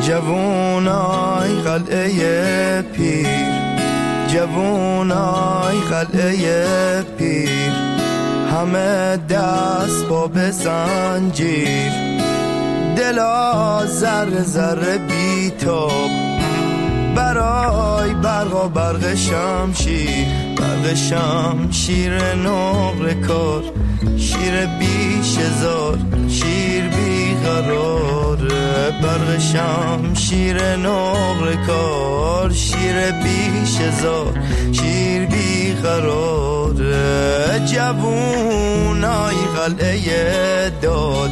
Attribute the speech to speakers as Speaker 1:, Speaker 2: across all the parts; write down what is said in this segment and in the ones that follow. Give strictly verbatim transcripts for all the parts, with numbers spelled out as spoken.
Speaker 1: جوونای قلعه پیر، جوونای قلعه پیر، همه دست با به زنجیر، دلا ذره ذره بیتاب برای برق و برق شمشیر، برق شمشیر نقره کار، شیر بیش هزار، شیر بیقراره، برق شمشیر نقره کار، شیر بیش هزار، شیر بیقراره. جوونای قلعه داد،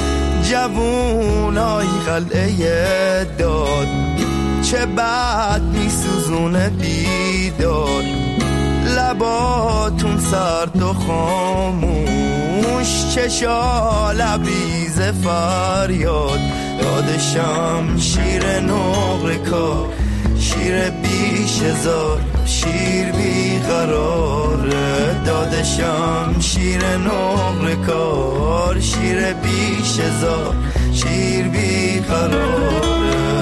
Speaker 1: جوونای قلعه داد، چه بد میسوزونه بیدار، لباتون سرد و خاموش، چشا لبریز فریاد، داد شمشیر نقره کار، شیر بیش هزار، شیر بیقراره، داد شمشیر نقره کار، شیر بیش هزار، شیر بیقراره.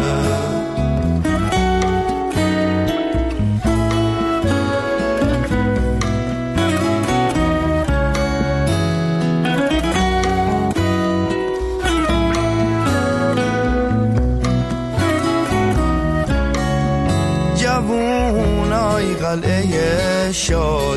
Speaker 1: جوونای قلعه شاد،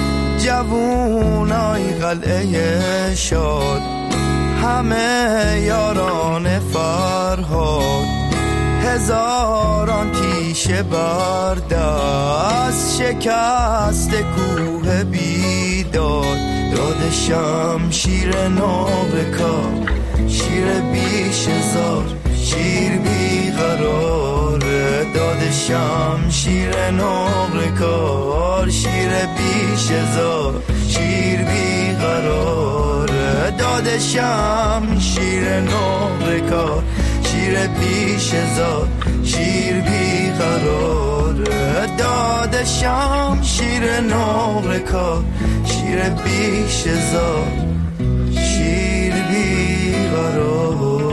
Speaker 1: جوونای قلعه شاد، همه یاران فرهاد، هزاران تیشه بر دست، شکست کوه بیداد، داد شمشیر نقره کار، شیر بیش هزار، شیر بیقراره، داد شمشیر نقره کار، شیر بیش هزار، شیر بیقراره، داد شمشیر نقره کار، شیر بیش هزار، شیر بیقراره، داد شمشیر نقره کار، شیر بیش هزار، شیر بیقراره.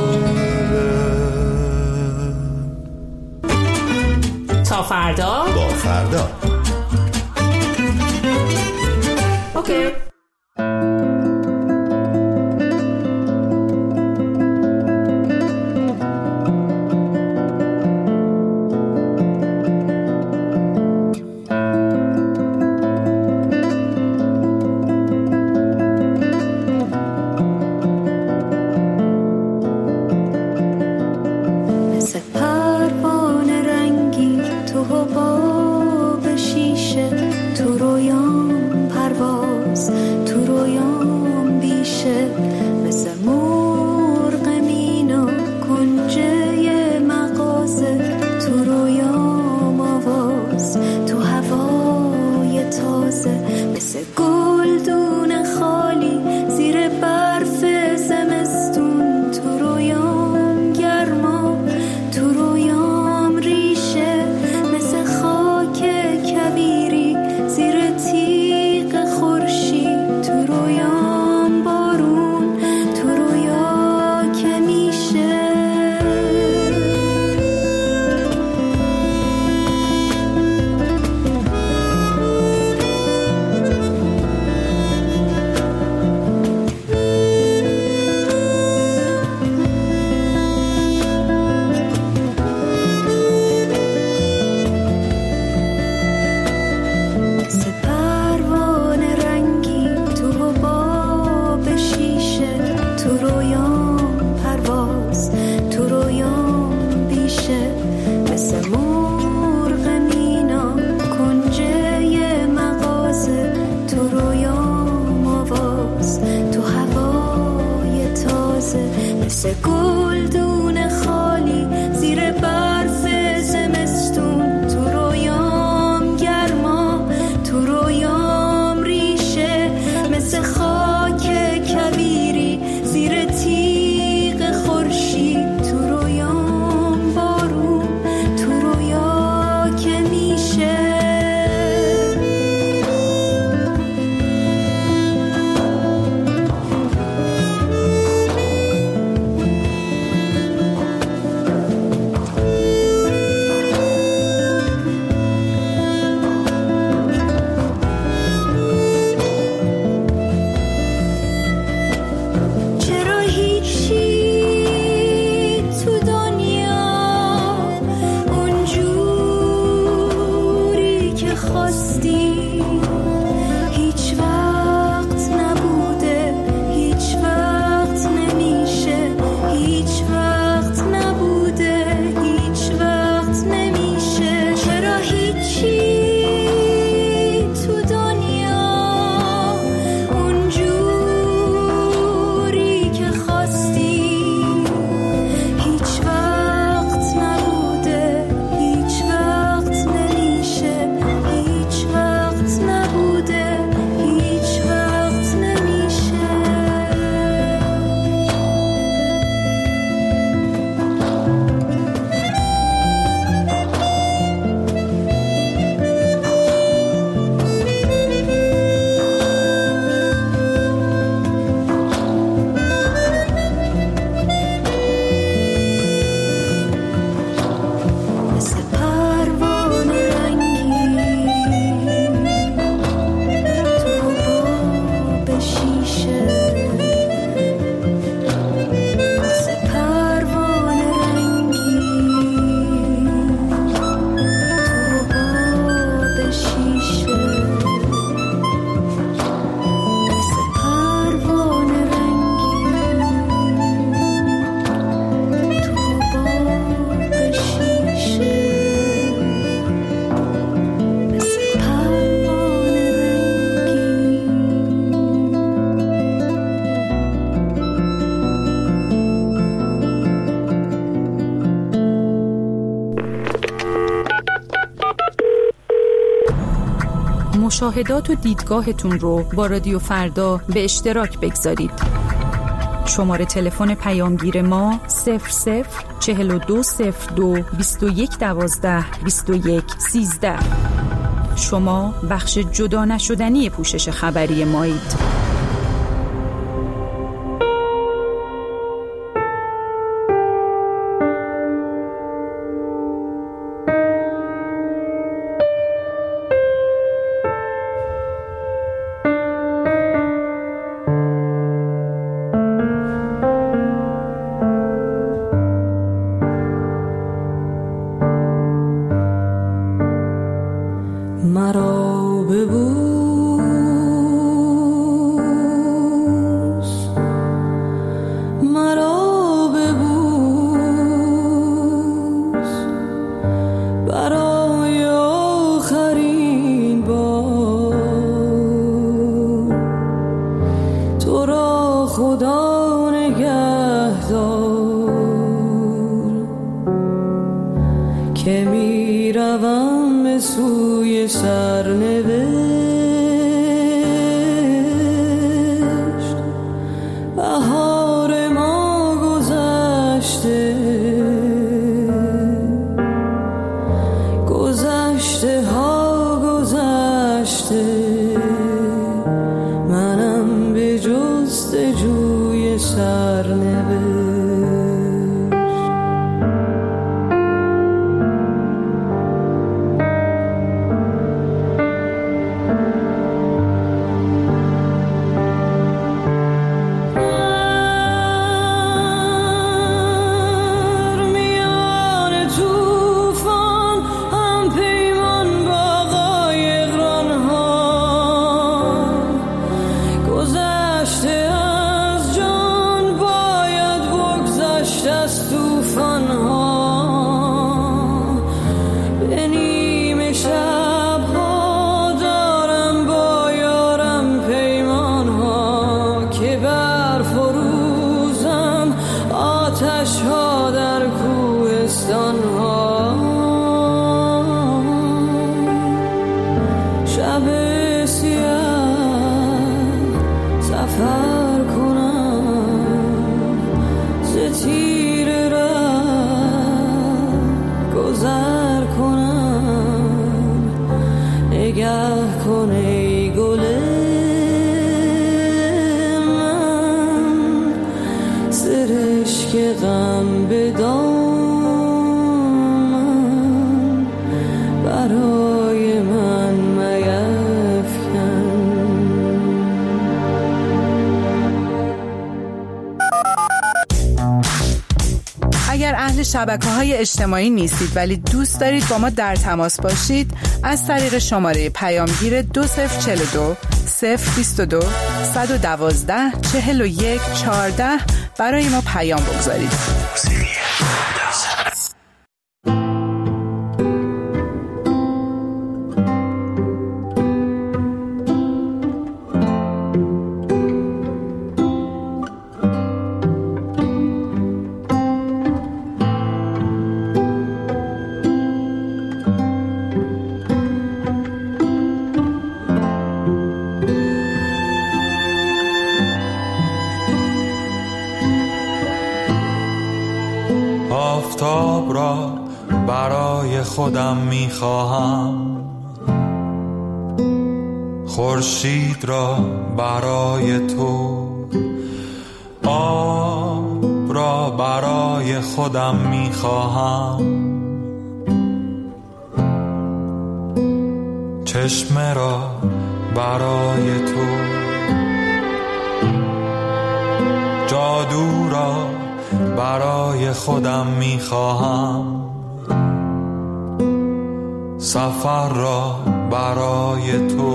Speaker 2: تا فردا
Speaker 3: با فردا.
Speaker 2: اوکی.
Speaker 4: تو رویام پرواز
Speaker 3: مشاهدات و دیدگاهتون رو با رادیو فردا به اشتراک بگذارید. شماره تلفن پیامگیر ما صفر صفر چهل و دو صفر دو بیست و یک دوازده بیست و یک سیزده. شما بخش جدا نشدنی پوشش خبری مایید.
Speaker 4: مرا ببوس، مرا ببوس، برای آخرین بار. تو را خدا نگهدار که می روم به سوی سرنوشت. بهار ما گذشته، گذشته ها گذشته، منم به جستجوی سرنوشت.
Speaker 5: شبکه‌های اجتماعی نیستید ولی دوست دارید با ما در تماس باشید، از طریق شماره پیامگیر دو صفر چهل و دو صفر بیست و دو صد و دوازده چهل و یک چهارده برای ما پیام بگذارید.
Speaker 6: آفتاب را برای خودم می‌خواهم، خورشید را برای تو، آب را برای خودم می‌خواهم، چشمه را برای تو، جادو را برای خودم میخواهم، سفر را برای تو،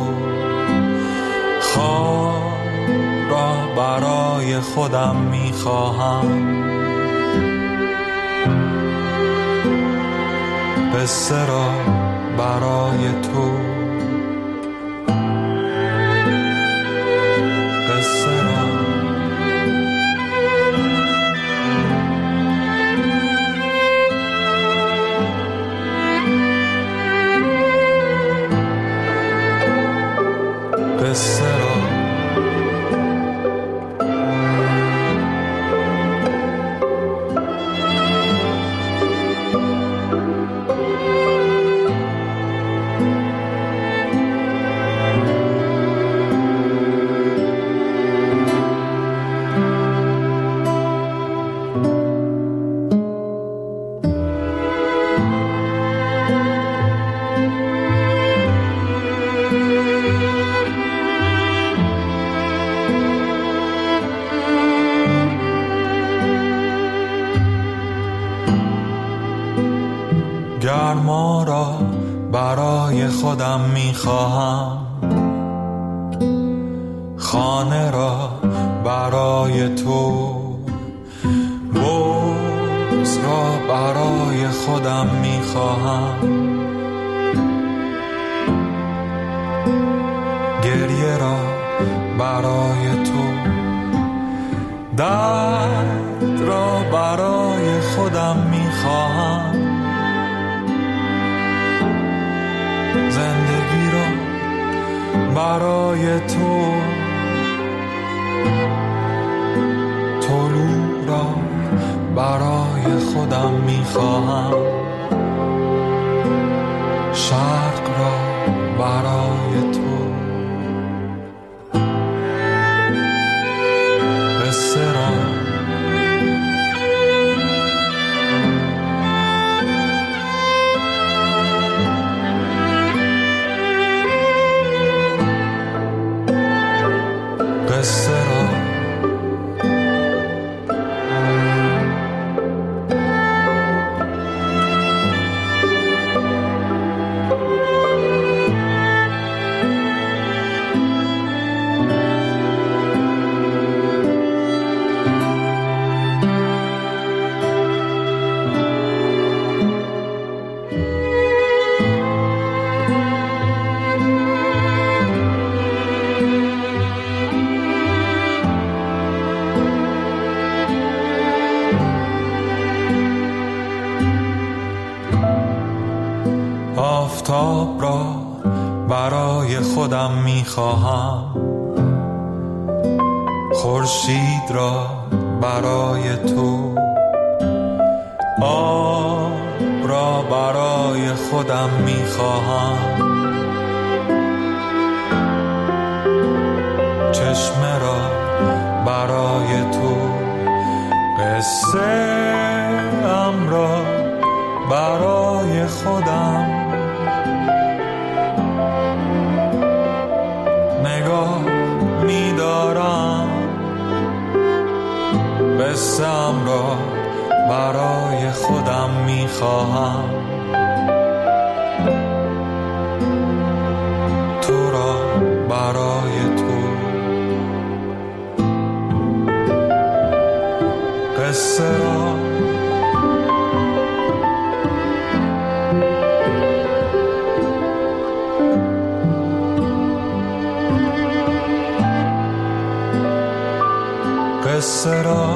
Speaker 6: خواب را برای خودم میخواهم، قصه را برای تو، قصه را گرما را برای خودم میخواهم، خانه را برای تو، بغض را برای خودم میخواهم، گریه را برای تو، درد را برای خودم میخواهم، زندگی را برای تو، طلوع را برای خودم میخواهم، شرق را برای تو، قصه را قصه را آفتاب را برای خودم میخواهم، خورشید را برای تو، آب را برای خودم میخواهم، چشمه را برای تو، قصه ام را برای خودم، نگاه می‌دارم قصه‌ام را برای خودم می‌خواهم، تو را برای تو، قصه را قصه را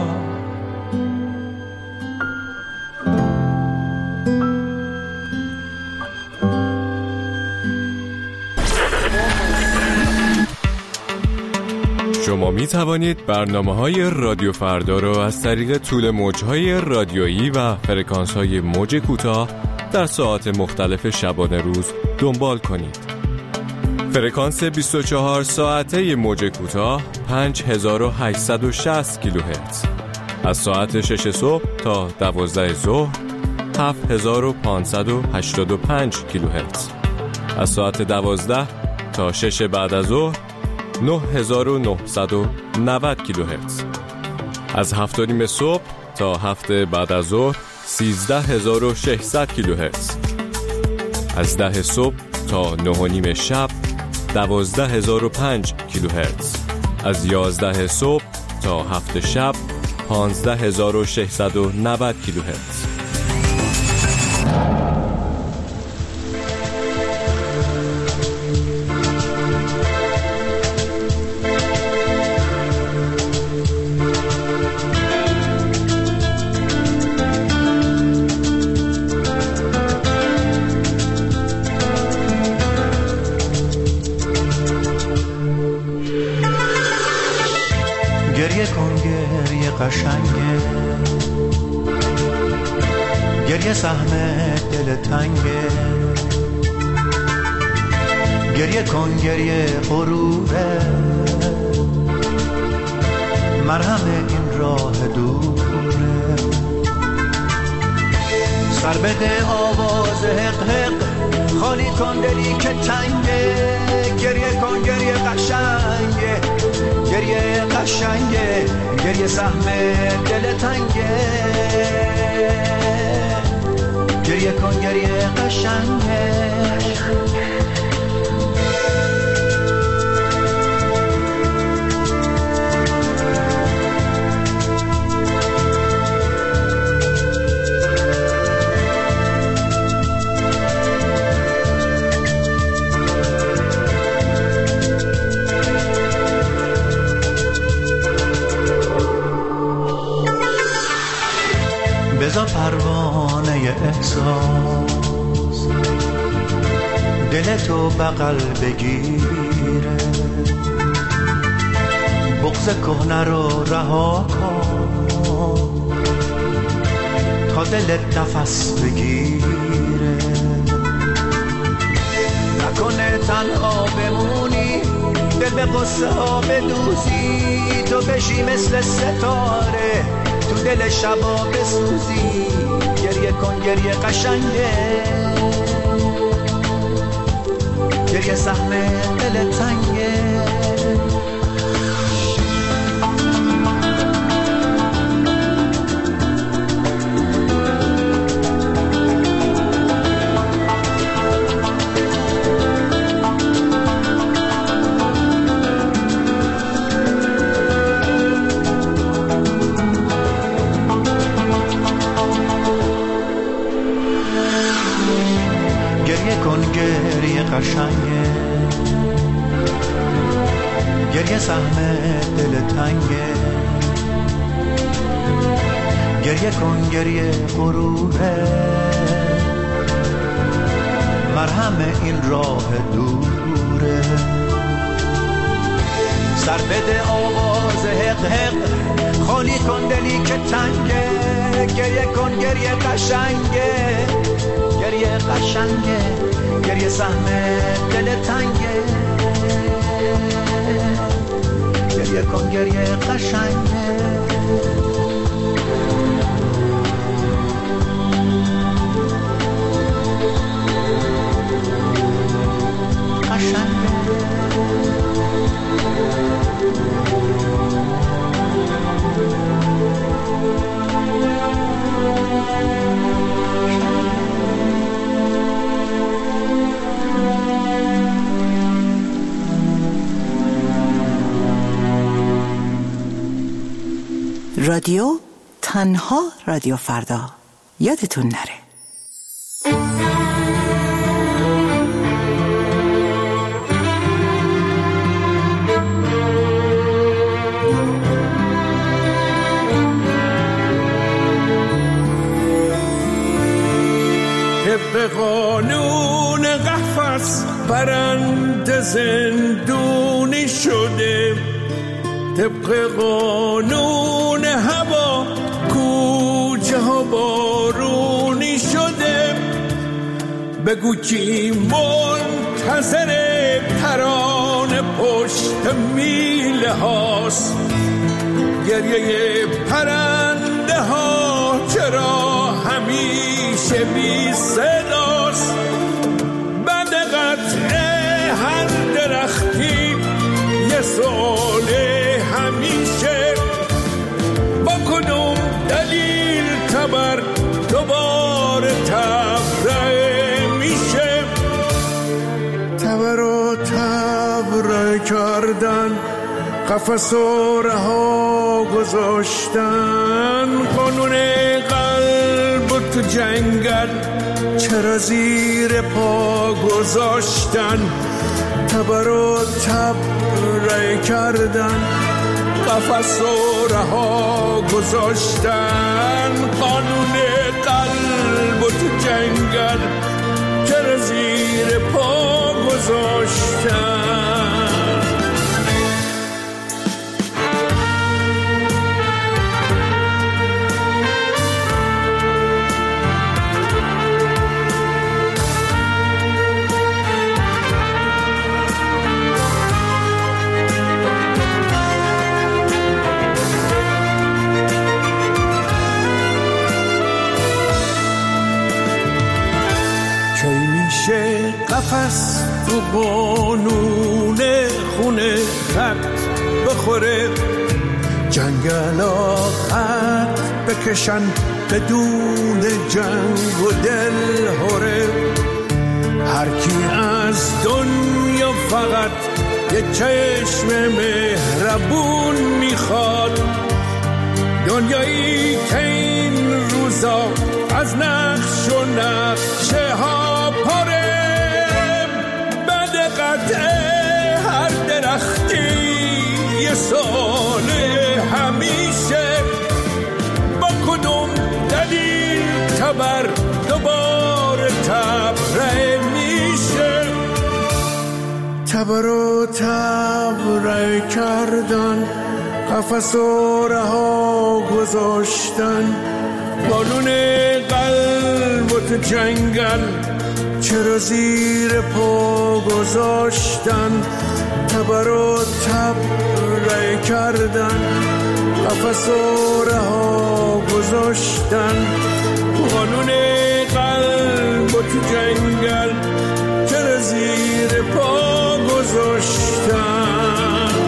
Speaker 7: شما می توانید برنامه‌های رادیو فردا را از طریق طول موج‌های رادیویی و فرکانس‌های موج کوتاه در ساعات مختلف شبانه روز دنبال کنید. فرکانس بیست و چهار ساعته موج کوتاه پنج هزار و هشتصد و شصت کیلوهرتز، از ساعت شش صبح تا دوازده ظهر هفت هزار و پانصد و هشتاد و پنج کیلوهرتز، از ساعت دوازده تا شش بعد از ظهر نه هزار و نهصد و نود کیلوهرتز، از هفت و نیم صبح تا هفت بعد از ظهر سیزده هزار و ششصد کیلوهرتز، از ده صبح تا نه و نیم شب دوازده هزار و پنج کیلوهرتز، از یازده صبح تا هفت شب پانزده هزار و ششصد و نود کیلوهرتز.
Speaker 1: گریه کن گریه قشنگه، گریه سهم دل تنگه، گریه کن گریه غروره، مرهم این راه دوره، سر بده آواز حق حق، خالی کن دلی که تنگه، گریه کن گریه قشنگه، گریه قشنگه، گریه سهم دل تنگه، گریه کن گریه قشنگه بزا پروانه احساس دلتو بغل بگیره بغض کهنه رو رها کن تا دلت نفس بگیره نکنه تنها بمونی دل به قصه ها بدوزی تو بشی مثل ستاره تو دل شبا بسوزی گریه کن گریه قشنگه گریه سهم دل تنگه گریه قشنگه گریه سهم دل تنگه گریه کن گریه غروره مرهم این راه دوره سر بده آواز حق حق خالی کن دلی که تنگه گریه کن گریه قشنگه گریه قشنگه گریه سهم دل تنگه گریه کن گریه قشنگه قشنگه
Speaker 8: رادیو تنها رادیو فردا یادتون نره.
Speaker 9: طبق قانون قفس برنده زندونی شده طبق قانون هوا کوچه ها بارونی شده بگو کی منتظر ترانه پشت میله هاست گریه پرنده ها چرا همیشه بی صداست بعد قطع هر درختی یه ساله همیشه با کدوم دلیل تبر دوباره تبرئه میشه تبر و تبرئه کردن قفس و رها گذاشتن قانون قلب و تو جنگل چرا زیر پا گذاشتن تبر و تبرئه کردن قفس و رها گذاشتن قانون قلب و تو جنگل چرا زیر پا گذاشتن قفس تو قانون خونه خط بخوره جنگلا خط بکشن بدون جنگ و دل هره. هر کی از دنیا فقط یه چشم مهربون میخواد، دنیایی که این روزا از نقش و نقشه ها پره. بعد قطع هر درختی یه ساله همیشه، با کدوم دلیل تبر دوباره تبره میشه. تبر و تبره کردن، قفس و رها گذاشتن، بالون قلب و تو جنگل چرا زیر پا گذاشتن. تبر و تبره کردن، قفس و رها گذاشتن، بالون قلب و تو جنگل چرا زیر پا گذاشتن.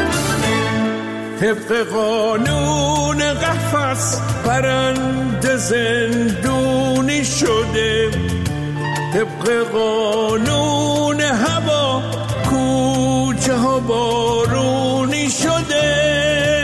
Speaker 9: طبق قانون قفس پرنده زندونی شده، طبق قانون هوا کوچه ها بارونی شده.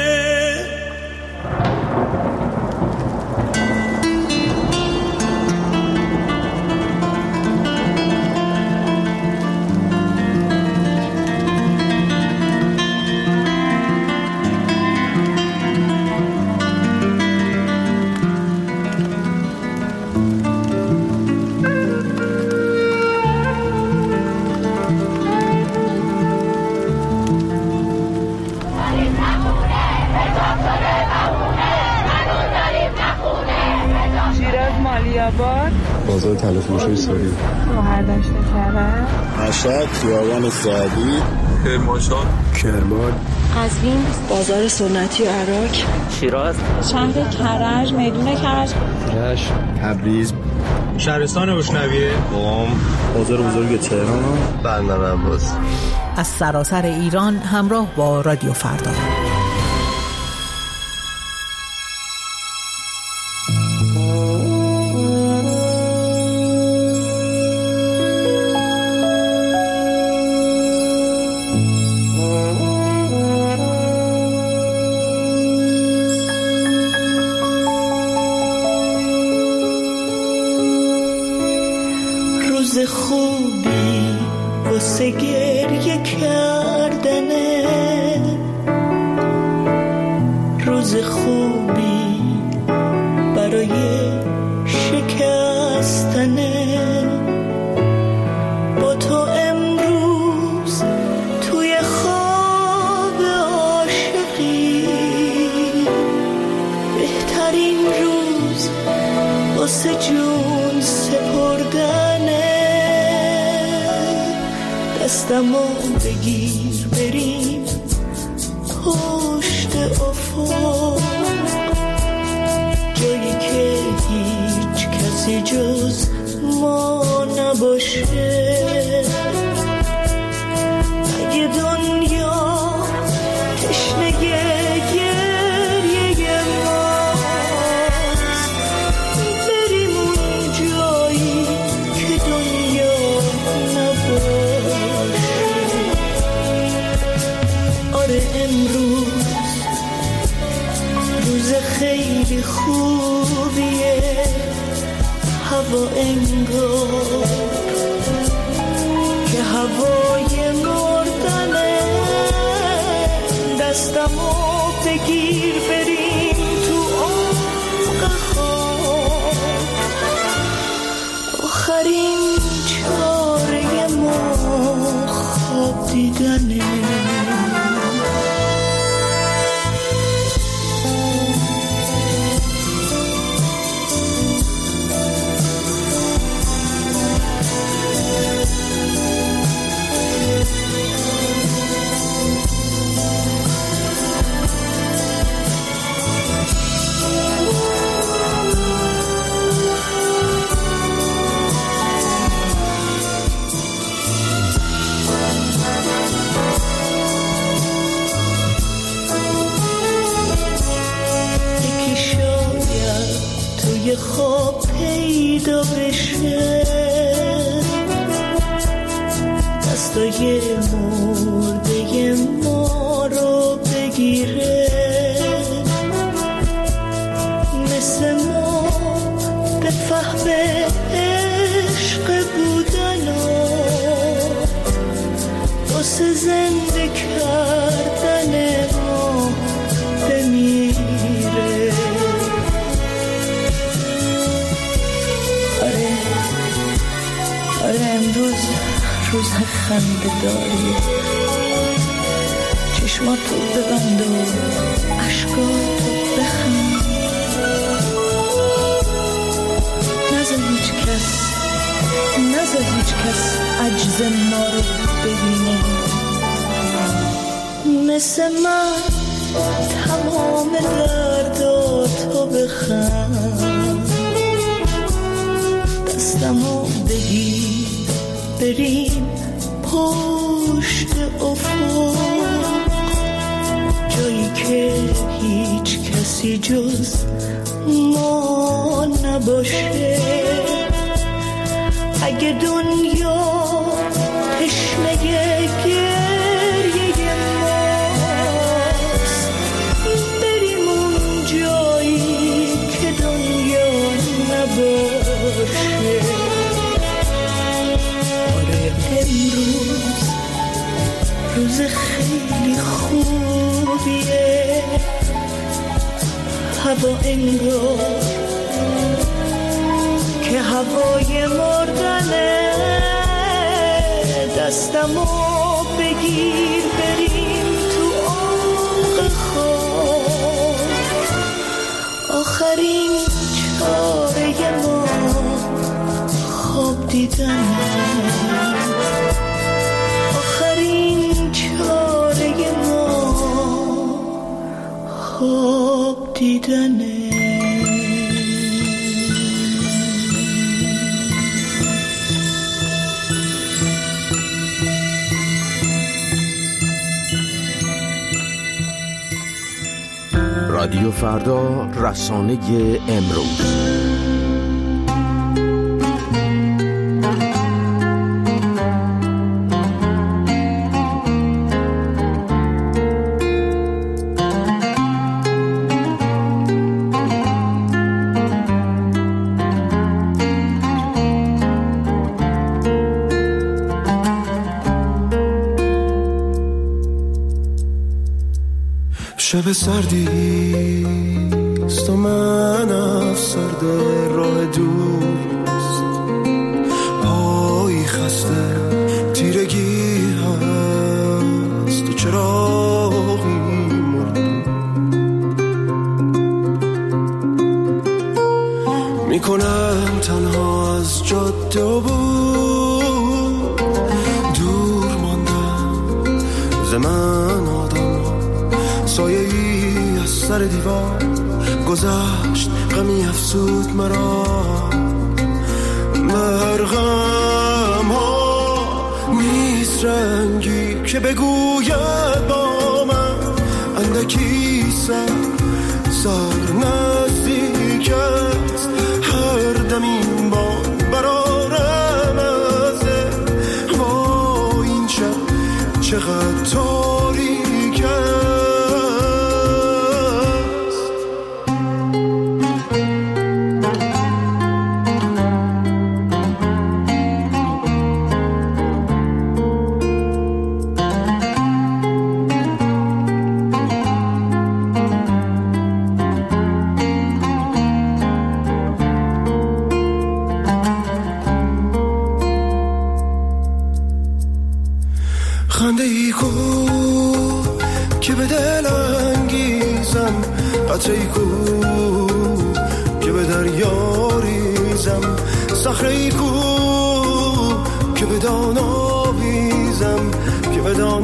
Speaker 10: بازار تلفروشی ساری،
Speaker 11: مهردشت کرد،
Speaker 10: مشهد، خیابان سعدی،
Speaker 12: کرمانشاه،
Speaker 10: کرمان،
Speaker 11: قزوین، بازار سنتی و عراق،
Speaker 13: شیراز،
Speaker 11: شهر کرج، میدون کرج،
Speaker 10: رشت، تبریز،
Speaker 12: شهرستان بشنویه،
Speaker 10: قم، بازار بزرگ تهران،
Speaker 14: بندر عباس.
Speaker 8: از سراسر ایران همراه با رادیو فردا.
Speaker 15: خوبی واسه گریه کردنه، روز خوبی برای شکستنه. با تو امروز توی خواب عاشقی، بهترین روز واسه جون سپردنه. دستمو بگیر بریم پشت افق، جایی که هیچ کسی جز ما نباشه. اگه دنیا تشنه گریه ماست، بریم اون جایی که دنیا نباشه. آره امروز روز خیلی خوبیه، هوا انگار که هوای مردنه. دستمو بگیر بریم تو عمق خواب، آخرین چاره ما خواب دیدنه. بشه، دستای مرده ما رو بگیره، مثل ما به فهم عشق بودن و واسه زنده کردن ما بمیره. آره آره امروز روز خنده داریه، چشماتو ببند و عشقاتو بخند، نذار هیچ کس نذار هیچ کس عجز ما رو ببینه، مثل من تمام درداتو بخند، دستمو بگیر بریم پشت افق، جایی که هیچ کسی جز ما نباشه. اگه دنیا تشنه گریه ماست، بریم اون جایی که دنیا نباشه. آره امروز روز خیلی خوبیه، هوا انگار که هوای مردنه، دستمو بگیر بریم تو عمق خواب، آخرین چاره ما خواب دیدنه، آخرین چاره ما خواب دیدنه.
Speaker 13: رادیو فردا، رسانه امروز.
Speaker 14: شب سردیست و من افسرده راه دوست، پایی خسته تیرگی هست و چراغی مرده، میکنم تنها از جاده و بود، دور ماندم ز من آدم، سایه ای از سر دیوار گذشت، غمی افسود مرا، مرغم ها نیست رنگی که بگوید با من، اندکی سر سر نزدیک است، هر دم این باد برارم ازه، با این شب چقدر تاریک است. خنده ای کو که به دل انگیزم، قطره ای کو که به دریا ریزم، صخره ای کو که به دان آویزم، که به دان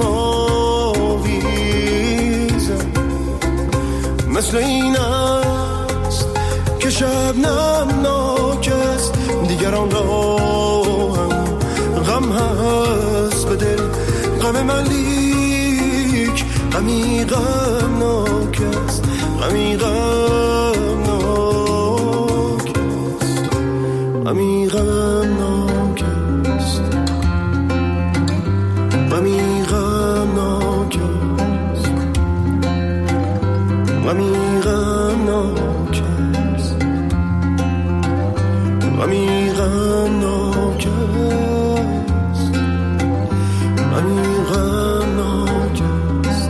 Speaker 14: آویزم، مثل این است که شبنم ناک است، دیگران را هم غم هست به دل، غم من لیک غمی غم ناک است، غمی غم ناک است، غم غمی غمناک است غمی غمناک است غمی غمناک است غمی غمناک است غمی غمناک است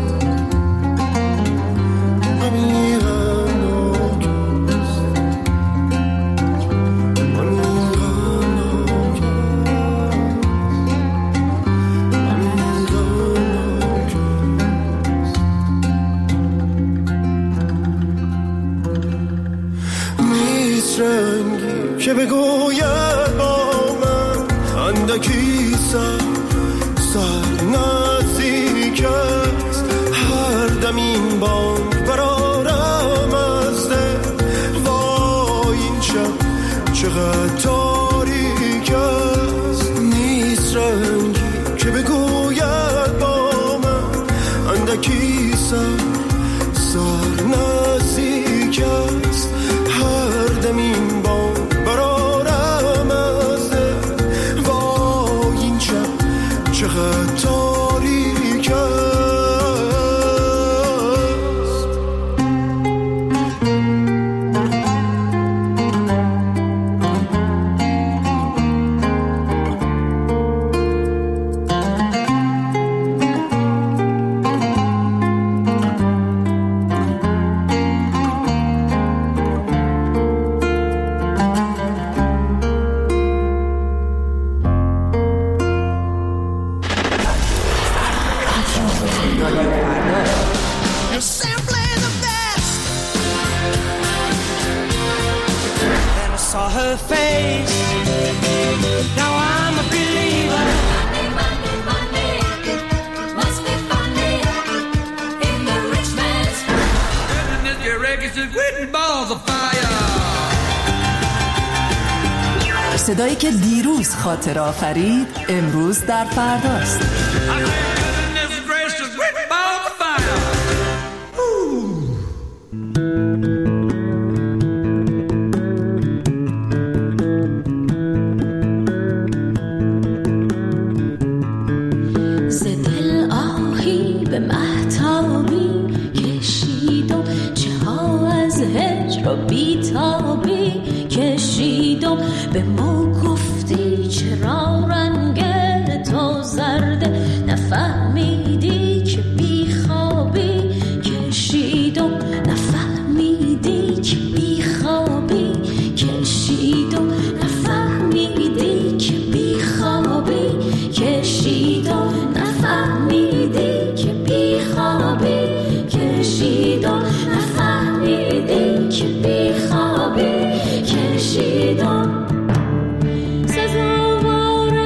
Speaker 14: غمی غمناک رنگی که بگوید با من اندکی سر سر نزدیک است هر دم این بانگ برارم از دل وای این شب چقدر تاریک است نیست رنگی که بگوید با من اندکی سر سر نزدیک است هر دم این بانگ برارم از دل وای این شب چقدر تاریک است
Speaker 16: صدایی که دیروز خاطر آفرید امروز در فرداست.
Speaker 17: ز دل آهی به مهتابی کشیدم چه ها از هجر و بیتابی کشیدم به ما گفتی چرا رنگ تو زرده نفهمیدی که بیخوابی کشیدم نفهمیدی که بیخوابی کشیدم نفهمیدی که بیخوابی کشیدم نفهمیدی که بیخوابی کشیدم نفهمیدی که بیخوابی کشیدم سزاوار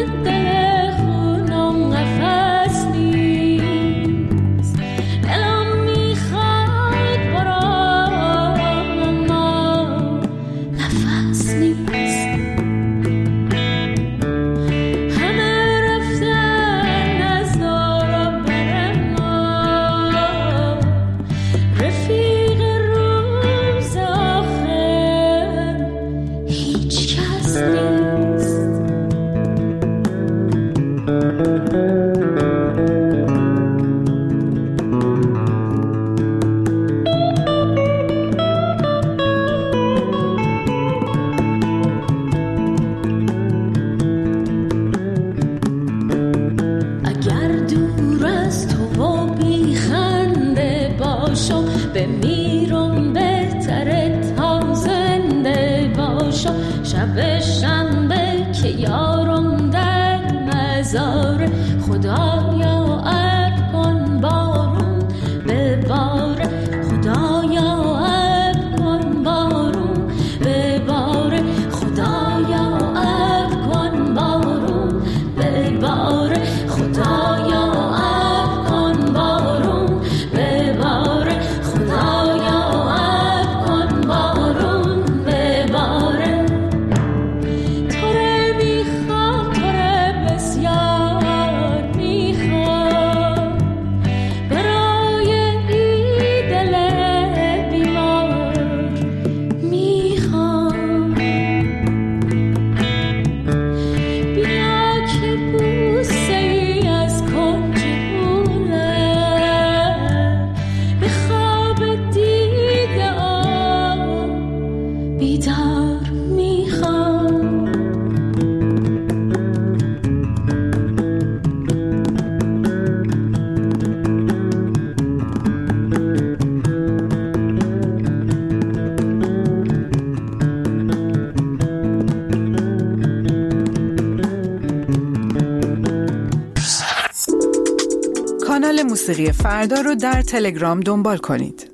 Speaker 5: کانال موسیقی فردا رو در تلگرام دنبال کنید.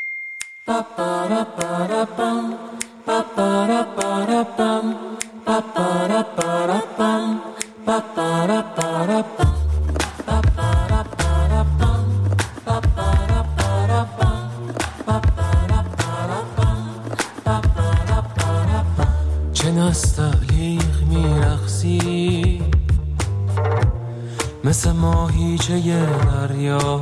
Speaker 18: چه نستعلیق میرقصی مثل ماهیچه دریا،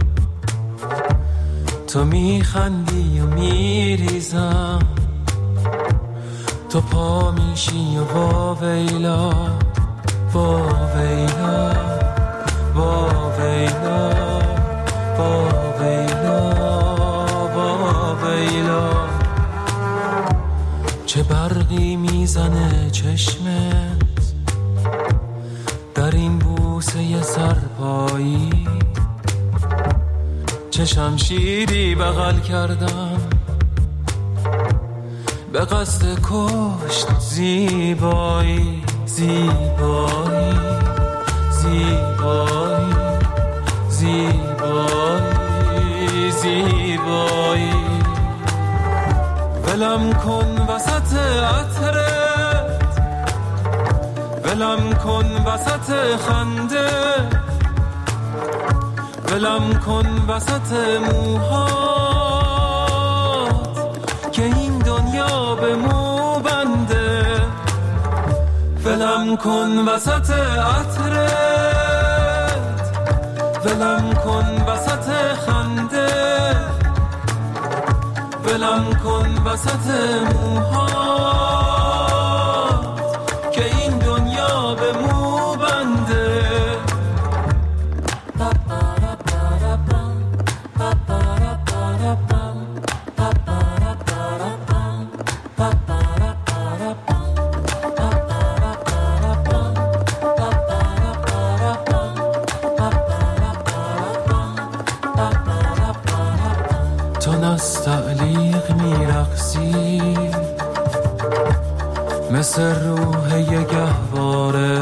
Speaker 18: تو میخندی و میریزم، تو پا میشی و واویلا واویلا واویلا واویلا واویلا. چه برقی میزنه چشمت در این بوسه سرپایی، چه شمشیری بغل کردم به قصد کشت زیبایی زیبایی زیبایی زیبایی زیبایی. ولم کن وسط عطرت، ولم کن وسط خنده، ولم کن وسط موهات که این دنیا به مو بنده. ولم کن وسط عطرت، ولم کن وسط خنده، ولم کن وسط موهات که این دنیا به مو بنده. تو نستعلیق میرقصی مثل روح یه گهواره،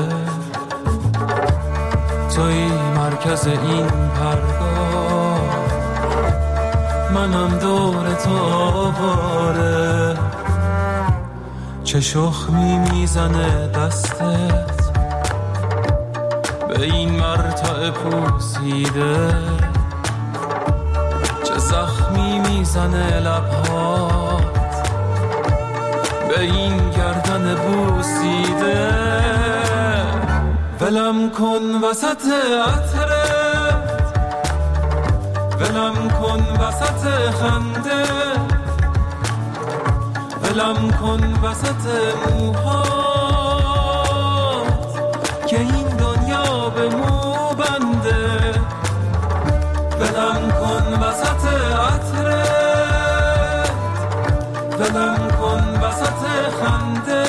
Speaker 18: توی مرکز این پرگاه، منم دور تو آواره. چه شخمی میزنه دستت به این مرتع پوسیده، چه زخمی میزنه لبهات به این گردن بوسیده. ولم کن وسط عطرت، ولم کن وسط خنده، ولم کن وسط موهات که این دنیا به مو بنده. ولم کن وسط عطرت، ولم کن وسط خنده،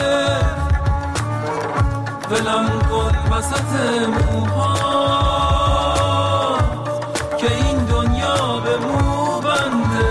Speaker 18: ولم کن وسط موهات که این دنیا به مو بنده.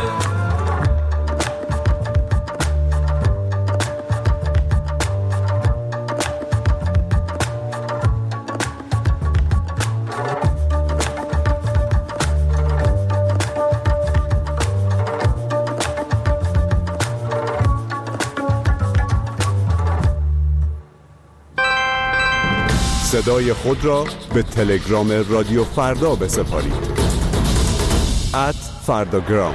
Speaker 19: صدای خود را به تلگرام رادیو فردا بسپارید. ات فرداگرام.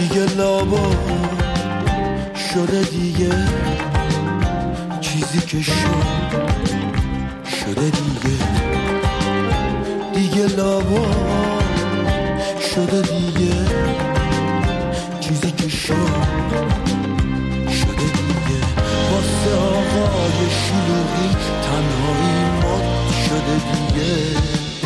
Speaker 14: دیگه لابا شده دیگه چیزی که شد شده دیگه دیگه لابا شده دیگه چیزی که شد شده دیگه واسه آقای شلوغی تنهایی مد شده دیگه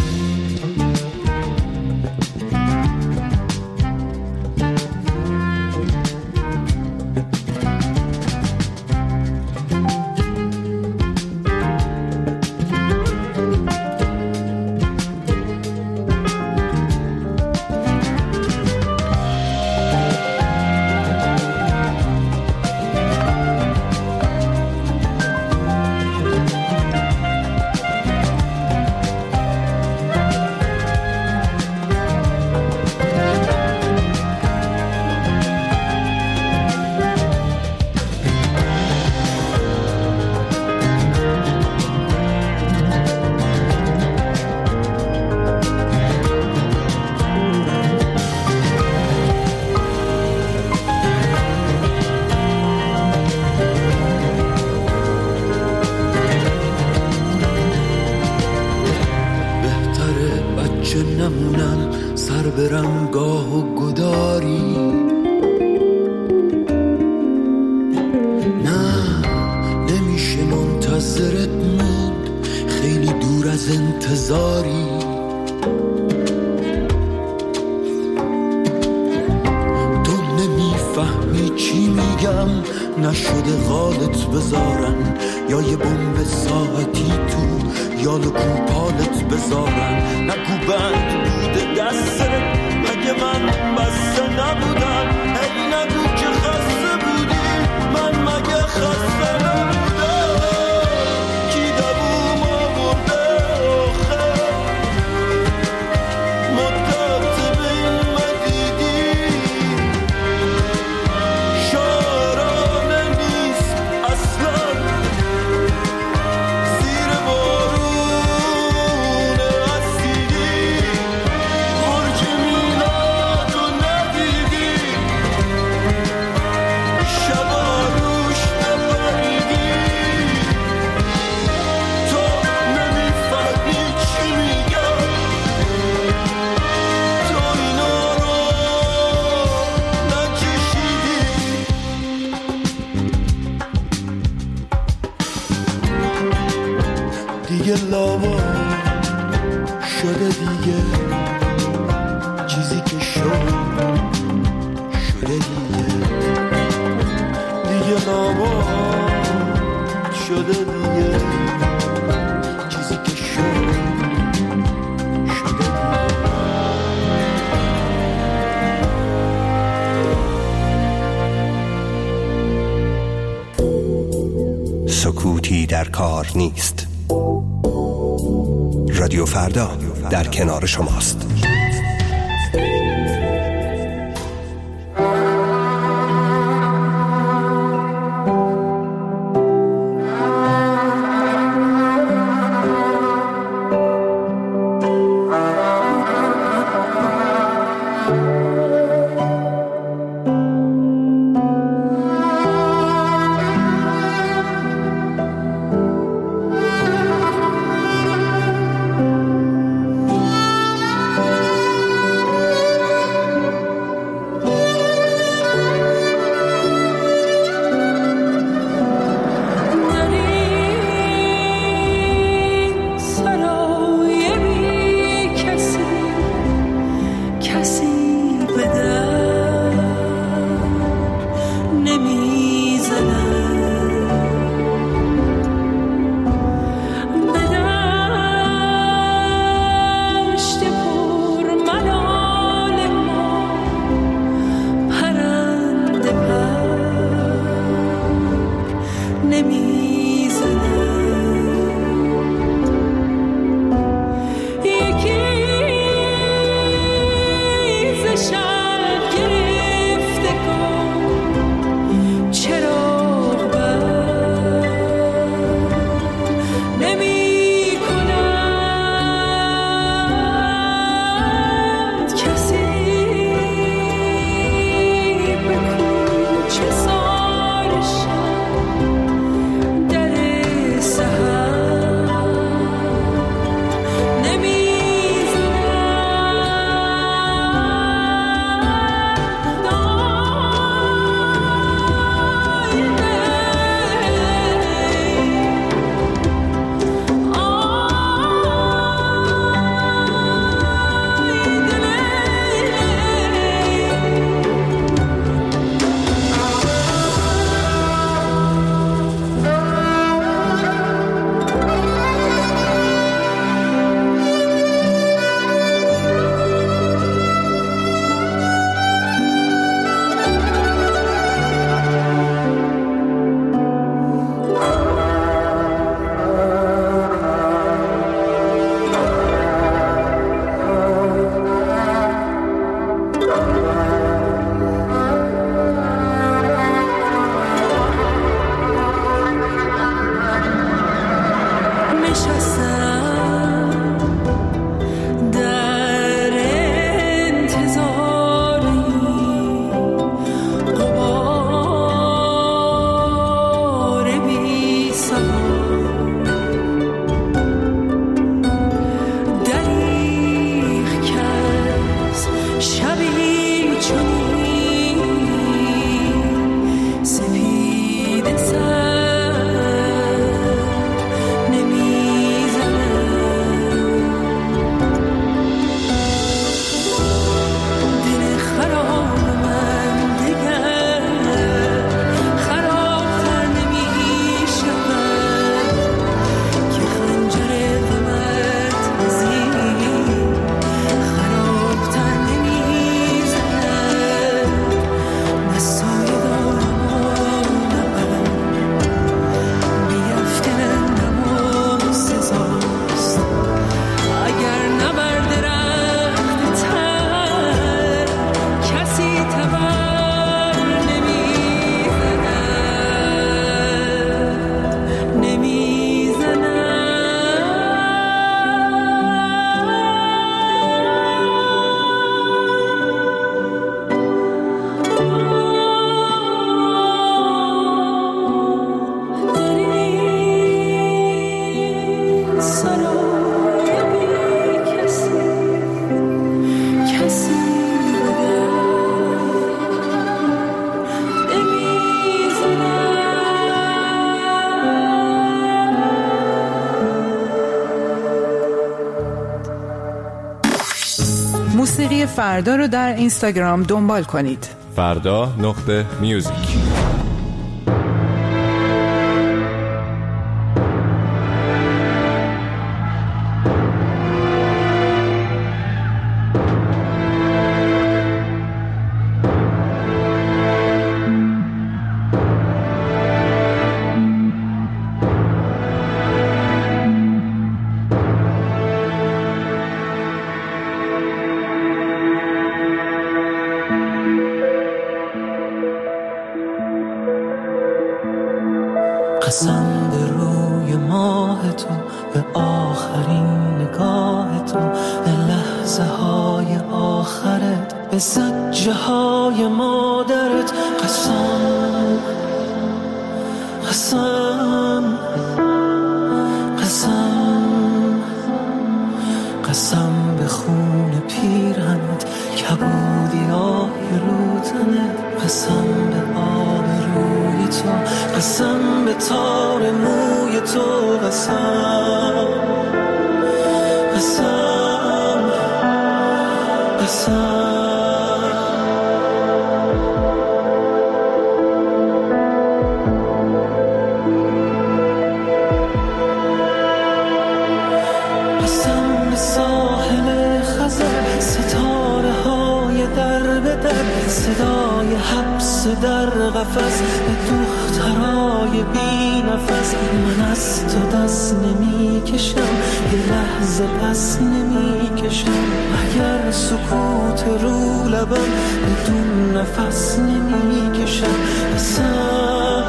Speaker 14: نشده غالت بذارن یا یه بمب ساعتی تو یال کوپالت بذارن نگو بند بوده دستت مگه من بسته نبودم هی نگو که خسته بودی من مگه خسته نبودم کی دووم آورده آخر مدت بین مدیدی دیگه لابا شده دیگه چیزی که شد شده دیگه دیگه لابا شده دیگه چیزی که شد شده
Speaker 20: دیگه سکوتی در کار نیست. رادیو فردا در کنار شماست.
Speaker 5: فردا رو در اینستاگرام دنبال کنید.
Speaker 7: فردا نقطه میوزیک.
Speaker 18: قسم به روی ماه تو، به آخرین نگاه تو، به لحظه های آخرت، به زجه های مادرت. قسم قسم قسم قسم به خون پیرهنت، کبودی آهی رو تنت. قسم به آب روی تو، قسم به تار موی تو. قسم قسم قسم قسم به ساحل خزر، ستاره های در به در، صدای حبس در قفس، به دخترای بی نفس. من از تو دست نمی کشم، یه لحظه پس نمی کشم. اگر سکوت رو لبم، بدون نفس نمی کشم. قسم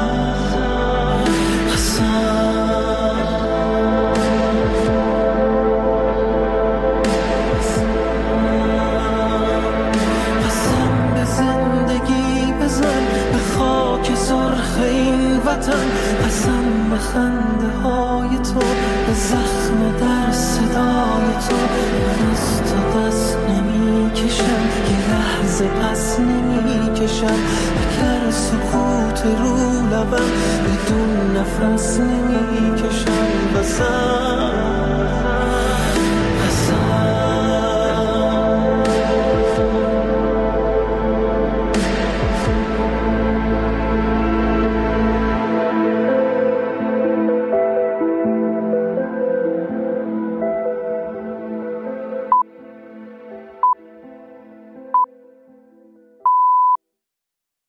Speaker 18: قسم به خنده های تو، به زخم در صدای تو. من از تو دست نمی کشم، یه لحظه پس نمی کشم. اگر سکوت رو لبم، بدون نفس نمی کشم. قسم